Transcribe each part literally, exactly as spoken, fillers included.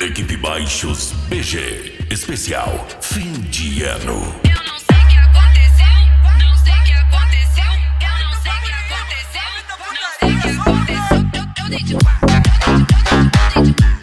Equipe Baixos B G, especial fim de ano. Eu não sei o que aconteceu, não sei o que aconteceu, eu não sei o que aconteceu, não sei o que aconteceu, eu, eu dei de quatro, eu dei de quatro.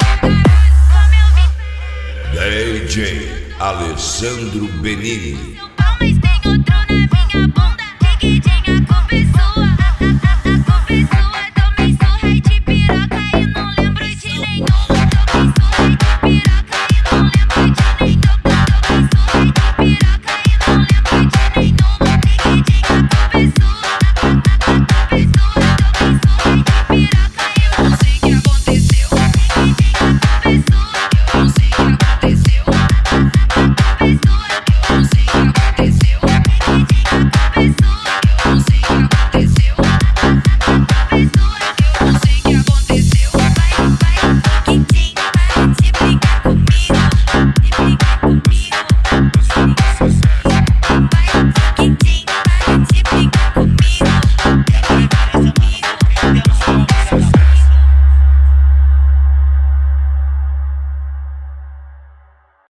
D J Alessandro Benini.